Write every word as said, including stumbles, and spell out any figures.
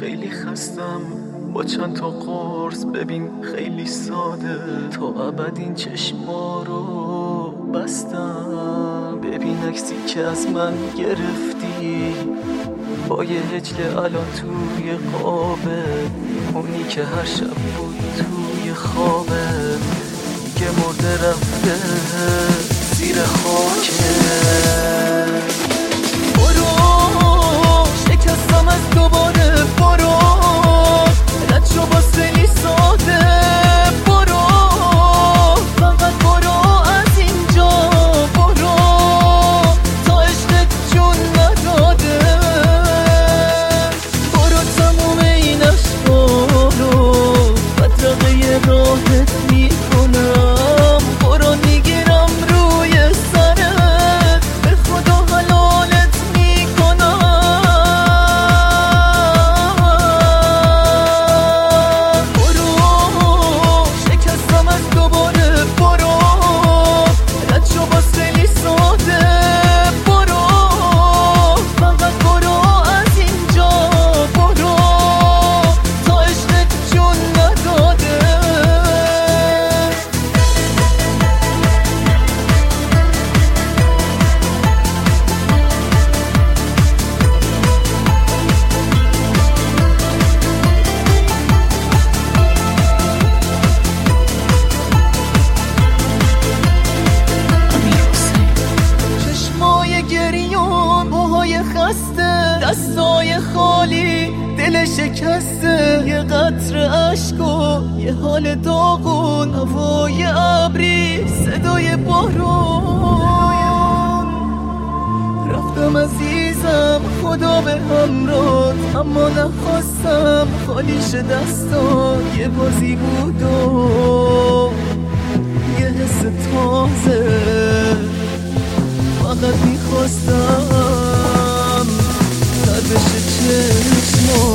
خیلی خستم با چند تا قرص، ببین خیلی ساده، تا ابد این چشما رو بستم. ببین عکسی که از من گرفتی با یه هجله الان توی قابه، اونی که هر شب بود توی خوابه، دیگه مرده رفته زیر خاکه. برو شکستم از دوباره، برو رد شو با سلی ساده، برو فقط برو از اینجا، برو تا عشقت جون نداده، برو تموم این عشقا رو بدرقه راحت میکنم، برو میگیرم روی سرت، به خدا حلالت میکنم. برو شکستم از دوباره، برو رد شو با سلی ساده، برو فقط برو از اینجا، برو تا عشقت جون نداده. چشمای گریون، موهای خسته، دستای خالی، دل شکسته، یه قطره عشق و یه حال داغون، هوای ابری، صدای بارون. رفتم عزیزم خدا به همراه، اما نخواستم خالیش دستان، یه بازی بود و یه حس تازه، فقط میخواستم سر بشه چشمات.